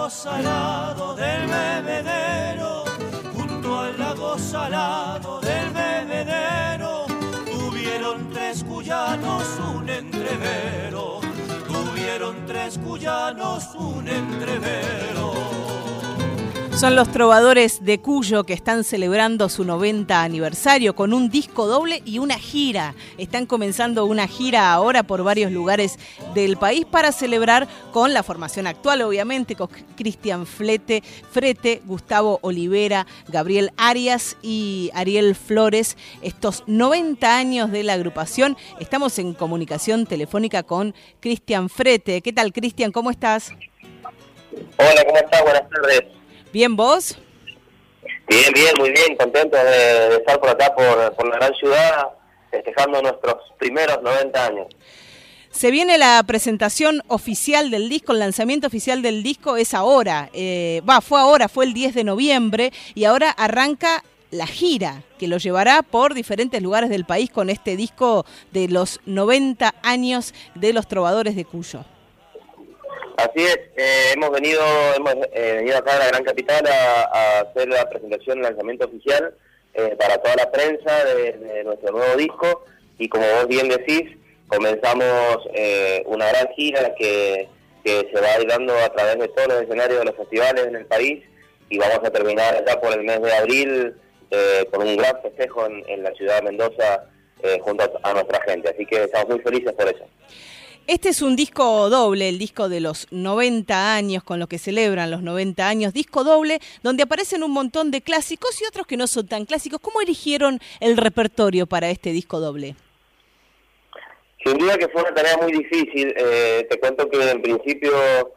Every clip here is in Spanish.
lago salado del bebedero, junto al lago salado del bebedero, tuvieron tres cuyanos un entrevero, tuvieron tres cuyanos un entrevero. Son los Trovadores de Cuyo que están celebrando su 90 aniversario con un disco doble y una gira. Están comenzando una gira ahora por varios lugares del país para celebrar con la formación actual, obviamente, con Cristian Frete, Gustavo Olivera, Gabriel Arias y Ariel Flores, estos 90 años de la agrupación. Estamos en comunicación telefónica con Cristian Frete. ¿Qué tal, Cristian? ¿Cómo estás? Hola, ¿cómo estás? Buenas tardes. ¿Bien vos? Bien, muy bien, contento de estar por acá, por la gran ciudad, festejando nuestros primeros 90 años. Se viene la presentación oficial del disco, el lanzamiento oficial del disco es ahora, fue el 10 de noviembre y ahora arranca la gira que lo llevará por diferentes lugares del país con este disco de los 90 años de los Trovadores de Cuyo. Así es, hemos venido acá a la gran capital a hacer la presentación, el lanzamiento oficial para toda la prensa de nuestro nuevo disco, y como vos bien decís, comenzamos una gran gira que se va a ir dando a través de todos los escenarios de los festivales en el país, y vamos a terminar allá por el mes de abril con un gran festejo en la ciudad de Mendoza junto a nuestra gente, así que estamos muy felices por eso. Este es un disco doble, el disco de los 90 años, con lo que celebran los 90 años, disco doble, donde aparecen un montón de clásicos y otros que no son tan clásicos. ¿Cómo eligieron el repertorio para este disco doble? Sin duda que fue una tarea muy difícil. Te cuento que en principio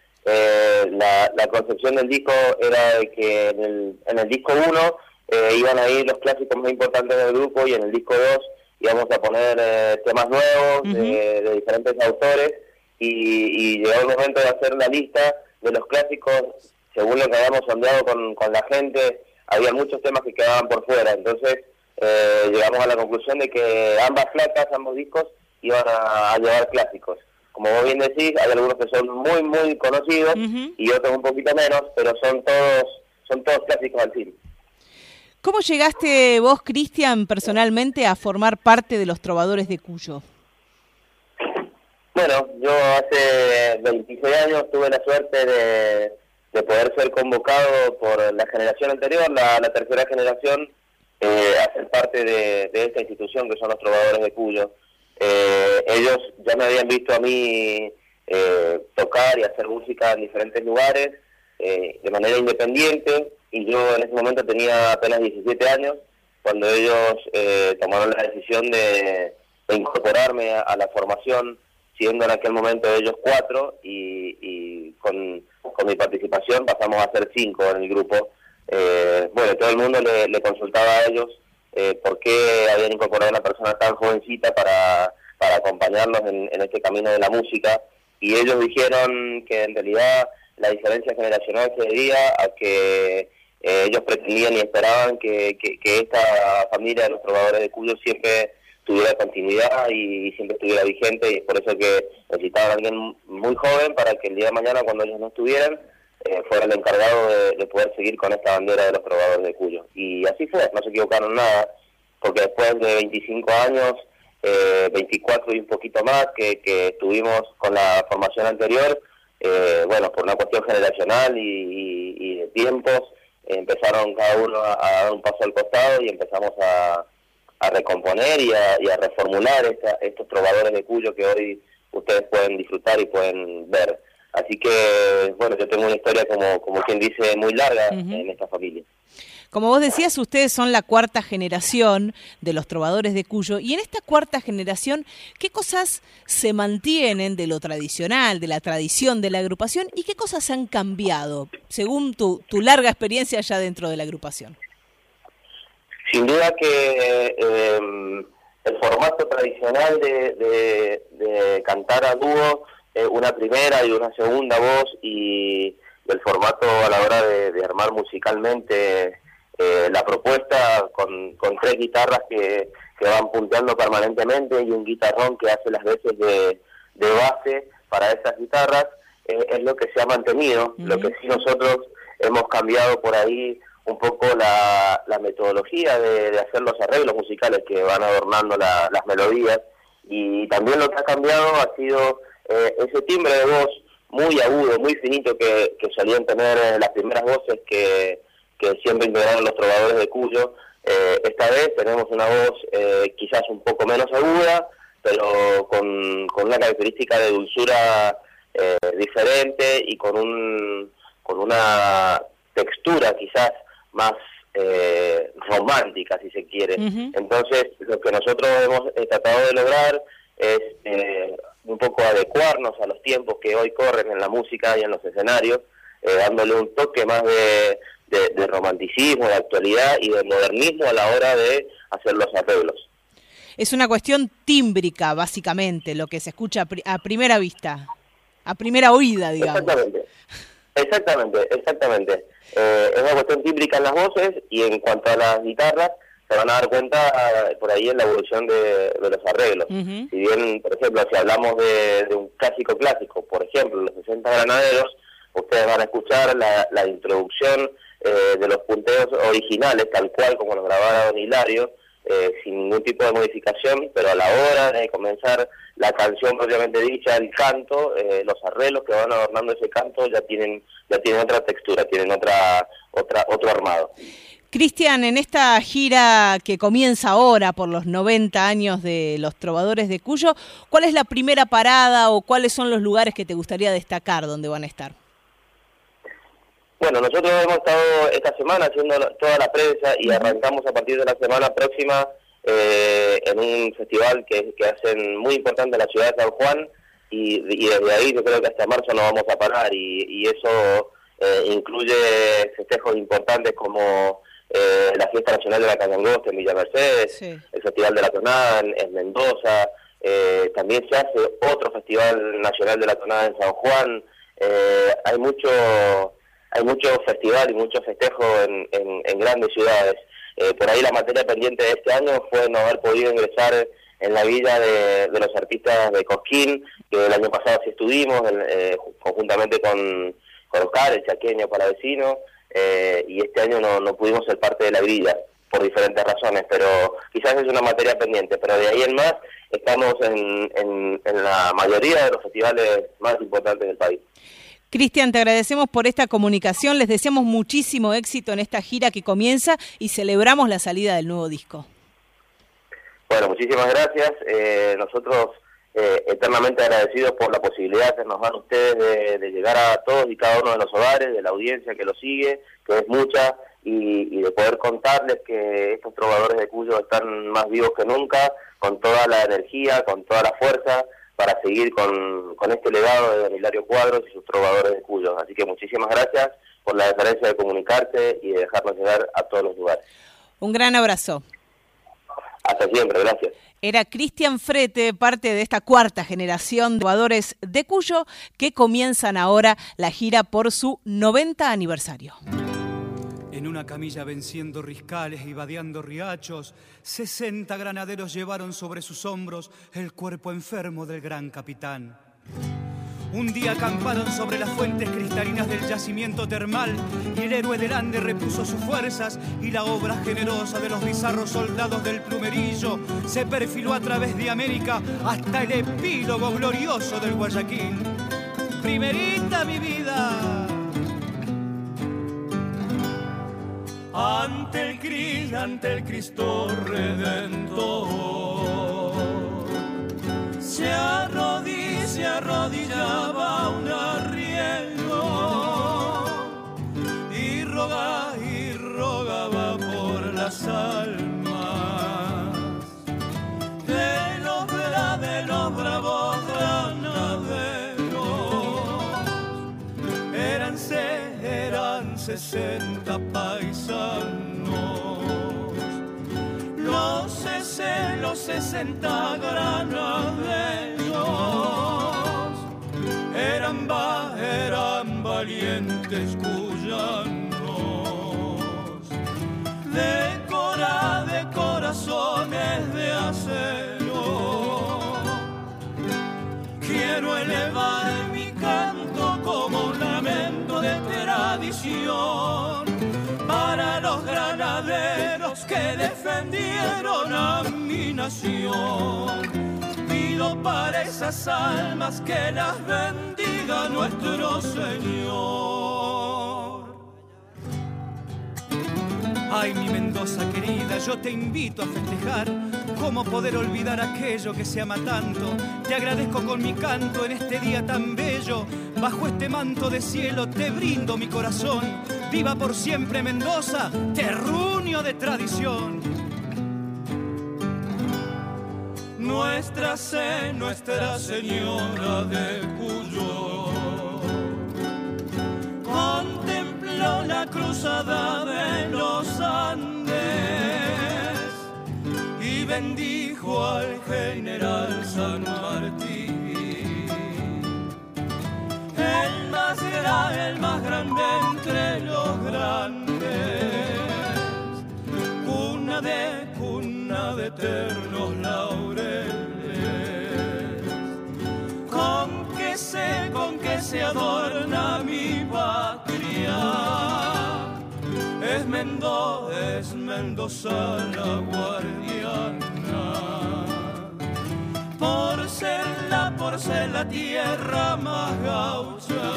la concepción del disco era de que en el disco 1 iban a ir los clásicos más importantes del grupo, y en el disco 2 íbamos a poner temas nuevos de diferentes autores, y llegó el momento de hacer la lista de los clásicos. Según lo que habíamos sondeado con la gente, había muchos temas que quedaban por fuera, entonces llegamos a la conclusión de que ambos discos iban a llevar clásicos. Como vos bien decís, hay algunos que son muy muy conocidos y otros un poquito menos, pero son todos clásicos al fin. ¿Cómo llegaste vos, Cristian, personalmente a formar parte de los Trovadores de Cuyo? Bueno, yo hace 26 años tuve la suerte de poder ser convocado por la generación anterior, la tercera generación, a ser parte de esta institución que son los Trovadores de Cuyo. Ellos ya me habían visto a mí tocar y hacer música en diferentes lugares, de manera independiente, y yo en ese momento tenía apenas 17 años cuando ellos tomaron la decisión de incorporarme a la formación, siendo en aquel momento ellos 4, y con mi participación pasamos a ser 5 en el grupo. Todo el mundo le consultaba a ellos por qué habían incorporado a una persona tan jovencita para acompañarnos en este camino de la música, y ellos dijeron que en realidad la diferencia generacional se debía a que ellos pretendían y esperaban que esta familia de los Trovadores de Cuyo siempre tuviera continuidad y siempre estuviera vigente, y es por eso que necesitaban a alguien muy joven para que el día de mañana, cuando ellos no estuvieran, fuera el encargado de poder seguir con esta bandera de los Trovadores de Cuyo. Y así fue, no se equivocaron nada, porque después de 25 años, 24 y un poquito más que estuvimos con la formación anterior, por una cuestión generacional y de tiempos, empezaron cada uno a dar un paso al costado, y empezamos a recomponer y a reformular estos Trovadores de Cuyo que hoy ustedes pueden disfrutar y pueden ver. Así que, yo tengo una historia, como quien dice, muy larga en esta familia. Como vos decías, ustedes son la cuarta generación de los Trovadores de Cuyo, y en esta cuarta generación, ¿qué cosas se mantienen de lo tradicional, de la tradición de la agrupación, y qué cosas han cambiado, según tu larga experiencia ya dentro de la agrupación? Sin duda que el formato tradicional de cantar a dúo, una primera y una segunda voz, y el formato a la hora de armar musicalmente la propuesta con 3 guitarras que van punteando permanentemente, y un guitarrón que hace las veces de base para esas guitarras, es lo que se ha mantenido. Lo que sí nosotros hemos cambiado por ahí un poco la metodología de hacer los arreglos musicales que van adornando las melodías, y también lo que ha cambiado ha sido ese timbre de voz muy agudo, muy finito que solían tener las primeras voces que siempre integraron los trovadores de Cuyo. Esta vez tenemos una voz quizás un poco menos aguda, pero con una característica de dulzura diferente y con una textura quizás más romántica, si se quiere. Entonces, lo que nosotros hemos tratado de lograr es un poco adecuarnos a los tiempos que hoy corren en la música y en los escenarios, dándole un toque más de romanticismo, de actualidad y de modernismo a la hora de hacer los arreglos. Es una cuestión tímbrica, básicamente, lo que se escucha a primera vista, a primera oída, digamos. Exactamente. Es una cuestión tímbrica en las voces, y en cuanto a las guitarras, se van a dar cuenta por ahí en la evolución de los arreglos. Si bien, por ejemplo, si hablamos de un clásico, por ejemplo, los 60 Granaderos, ustedes van a escuchar la introducción de los punteos originales, tal cual como los grabara Don Hilario, sin ningún tipo de modificación, pero a la hora de comenzar la canción propiamente dicha, el canto, los arreglos que van adornando ese canto ya tienen otra textura, tienen otro armado. Cristian, en esta gira que comienza ahora por los 90 años de los Trovadores de Cuyo, ¿cuál es la primera parada o cuáles son los lugares que te gustaría destacar donde van a estar? Bueno, nosotros hemos estado esta semana haciendo toda la prensa y arrancamos a partir de la semana próxima en un festival que hacen muy importante en la ciudad de San Juan, y desde ahí yo creo que hasta marzo no vamos a parar, y eso incluye festejos importantes como la Fiesta Nacional de la Cañangosta en Villa Mercedes, el Festival de la Tonada en Mendoza, también se hace otro Festival Nacional de la Tonada en San Juan. Hay mucho festival y mucho festejo en grandes ciudades. Por ahí la materia pendiente de este año fue no haber podido ingresar en la vida de los artistas de Cosquín, que el año pasado sí estuvimos, conjuntamente con Oscar, el chaqueño palavecino, y este año no pudimos ser parte de la grilla por diferentes razones, pero quizás es una materia pendiente, pero de ahí en más estamos en la mayoría de los festivales más importantes del país. Cristian, te agradecemos por esta comunicación, les deseamos muchísimo éxito en esta gira que comienza y celebramos la salida del nuevo disco. Bueno, muchísimas gracias. Nosotros eternamente agradecidos por la posibilidad que nos dan ustedes de llegar a todos y cada uno de los hogares, de la audiencia que lo sigue, que es mucha, y de poder contarles que estos trovadores de Cuyo están más vivos que nunca, con toda la energía, con toda la fuerza, para seguir con este legado de Don Hilario Cuadros y sus trovadores de Cuyo. Así que muchísimas gracias por la deferencia de comunicarte y de dejarnos llegar a todos los lugares. Un gran abrazo. Hasta siempre, gracias. Era Cristian Frete, parte de esta cuarta generación de trovadores de Cuyo, que comienzan ahora la gira por su 90 aniversario. En una camilla venciendo riscales y vadeando riachos, 60 granaderos llevaron sobre sus hombros el cuerpo enfermo del gran capitán. Un día acamparon sobre las fuentes cristalinas del yacimiento termal, y el héroe del Ande repuso sus fuerzas, y la obra generosa de los bizarros soldados del Plumerillo se perfiló a través de América hasta el epílogo glorioso del Guayaquil. Primerita mi vida, ante el Cristo Redentor, se arrodillaba un arriero y rogaba por las almas de los bravos granaderos. Eran 60 paisanos, los 60 granaderos, eran valientes cuyanos, de corazones de acero. Quiero elevar mi canto tradición. Para los granaderos que defendieron a mi nación, pido para esas almas que las bendiga nuestro Señor. Ay, mi Mendoza querida, yo te invito a festejar. ¿Cómo poder olvidar aquello que se ama tanto? Te agradezco con mi canto en este día tan bello. Bajo este manto de cielo te brindo mi corazón. Viva por siempre Mendoza, terruño de tradición. Nuestra Señora de Cuyo contempló la cruzada de los Andes y bendijo al general San Martín, el más grande entre los grandes, cuna de eternos laureles, con que se adorna mi patria. Es Mendoza la guardiana, por ser la tierra más gaucha.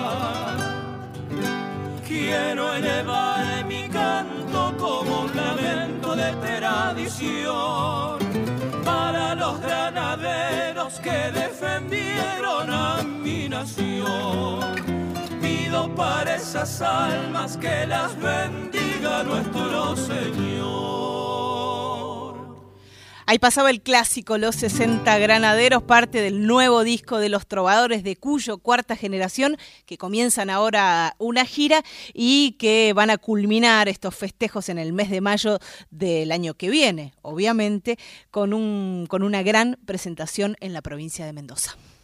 Quiero elevar mi canto como un lamento de tradición para los granaderos que defendieron a mi nación. Pido para esas almas que las bendiga nuestro Señor. Ahí pasaba el clásico Los 60 Granaderos, parte del nuevo disco de Los Trovadores de Cuyo, cuarta generación, que comienzan ahora una gira y que van a culminar estos festejos en el mes de mayo del año que viene, obviamente, con una gran presentación en la provincia de Mendoza.